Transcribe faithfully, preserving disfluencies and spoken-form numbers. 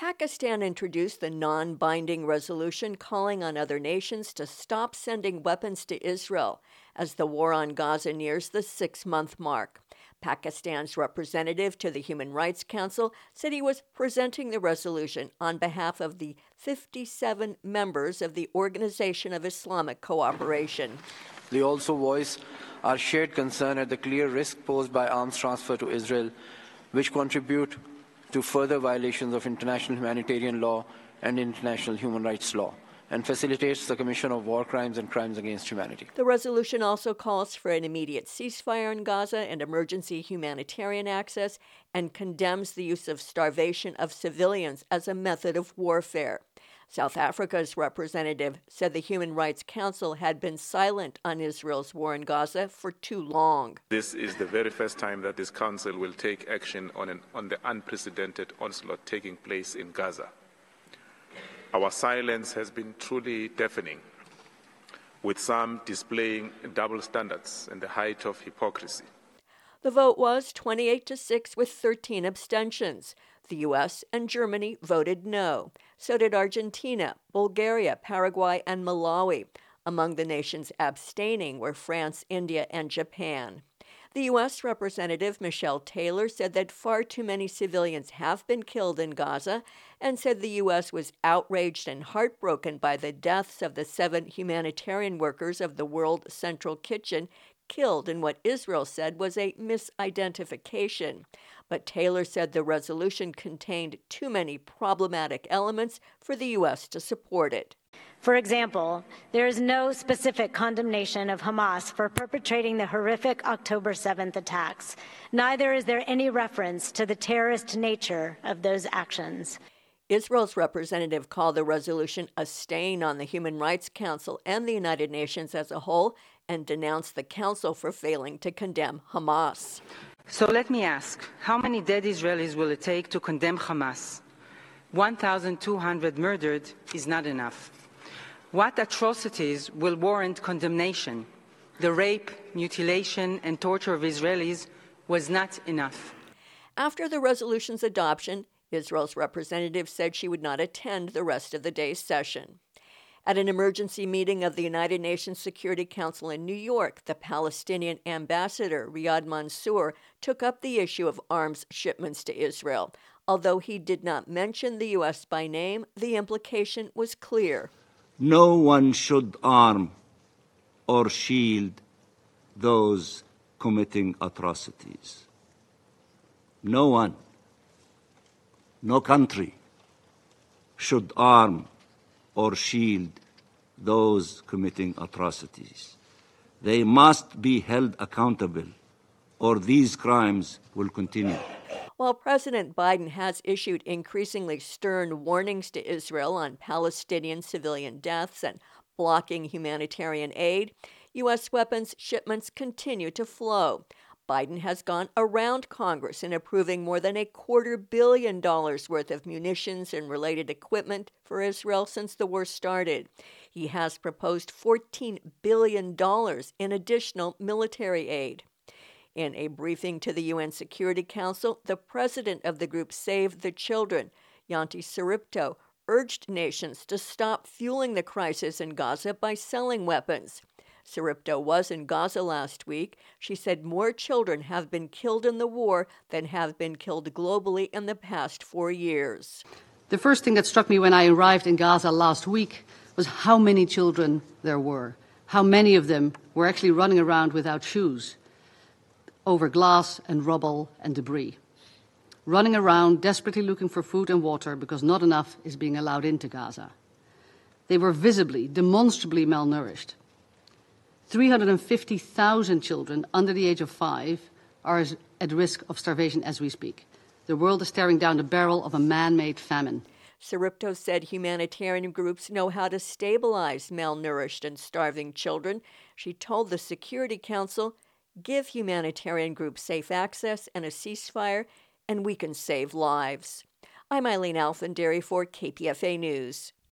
Pakistan introduced the non-binding resolution calling on other nations to stop sending weapons to Israel as the war on Gaza nears the six-month mark. Pakistan's representative to the Human Rights Council said he was presenting the resolution on behalf of the fifty-seven members of the Organization of Islamic Cooperation. They also voice our shared concern at the clear risk posed by arms transfer to Israel, which contribute to further violations of international humanitarian law and international human rights law, and facilitates the commission of war crimes and crimes against humanity. The resolution also calls for an immediate ceasefire in Gaza and emergency humanitarian access, and condemns the use of starvation of civilians as a method of warfare. South Africa's representative said the Human Rights Council had been silent on Israel's war in Gaza for too long. This is the very first time that this council will take action on, an, on the unprecedented onslaught taking place in Gaza. Our silence has been truly deafening, with some displaying double standards and the height of hypocrisy. The vote was twenty-eight to six with thirteen abstentions. The U S and Germany voted no. So did Argentina, Bulgaria, Paraguay, and Malawi. Among the nations abstaining were France, India, and Japan. The U S representative, Michelle Taylor, said that far too many civilians have been killed in Gaza, and said the U S was outraged and heartbroken by the deaths of the seven humanitarian workers of the World Central Kitchen killed in what Israel said was a misidentification. But Taylor said the resolution contained too many problematic elements for the U S to support it. For example, there is no specific condemnation of Hamas for perpetrating the horrific October seventh attacks. Neither is there any reference to the terrorist nature of those actions. Israel's representative called the resolution a stain on the Human Rights Council and the United Nations as a whole, and denounced the council for failing to condemn Hamas. So let me ask, how many dead Israelis will it take to condemn Hamas? one thousand two hundred murdered is not enough. What atrocities will warrant condemnation? The rape, mutilation, and torture of Israelis was not enough. After the resolution's adoption, Israel's representative said she would not attend the rest of the day's session. At an emergency meeting of the United Nations Security Council in New York, the Palestinian ambassador, Riyad Mansour, took up the issue of arms shipments to Israel. Although he did not mention the U S by name, the implication was clear. No one should arm or shield those committing atrocities. No one, no country should arm or shield those committing atrocities. They must be held accountable, or these crimes will continue. While President Biden has issued increasingly stern warnings to Israel on Palestinian civilian deaths and blocking humanitarian aid, U S weapons shipments continue to flow. Biden has gone around Congress in approving more than a quarter billion dollars worth of munitions and related equipment for Israel since the war started. He has proposed fourteen billion dollars in additional military aid. In a briefing to the U N Security Council, the president of the group Save the Children, Yanti Saripto, urged nations to stop fueling the crisis in Gaza by selling weapons. Saripto was in Gaza last week. She said more children have been killed in the war than have been killed globally in the past four years. The first thing that struck me when I arrived in Gaza last week was how many children there were, how many of them were actually running around without shoes, over glass and rubble and debris, running around desperately looking for food and water because not enough is being allowed into Gaza. They were visibly, demonstrably malnourished. three hundred fifty thousand children under the age of five are at risk of starvation as we speak. The world is staring down the barrel of a man-made famine. Saripto said humanitarian groups know how to stabilize malnourished and starving children. She told the Security Council, give humanitarian groups safe access and a ceasefire, and we can save lives. I'm Eileen Alfandary for K P F A News.